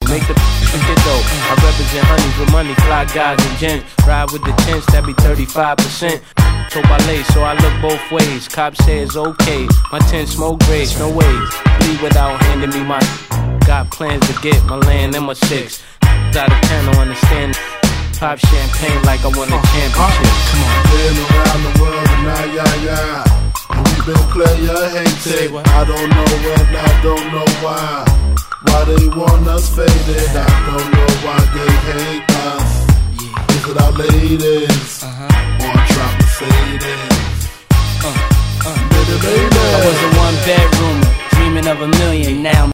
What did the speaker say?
make the get dope. I represent honeys with money, fly guys and gents. Ride with the tents, that be 35%. So ballet, so I look both ways. Cops say it's okay. My tent smoke grades, no ways. Leave without handing me my. Got plans to get my land and my six. Out of town, don't understand. Pop champagne like I won a championship. Come on. Been around the world and yeah. And we been player hated. I don't know when, I don't know why. Why they want us faded. I don't know why they hate us. Is it our ladies?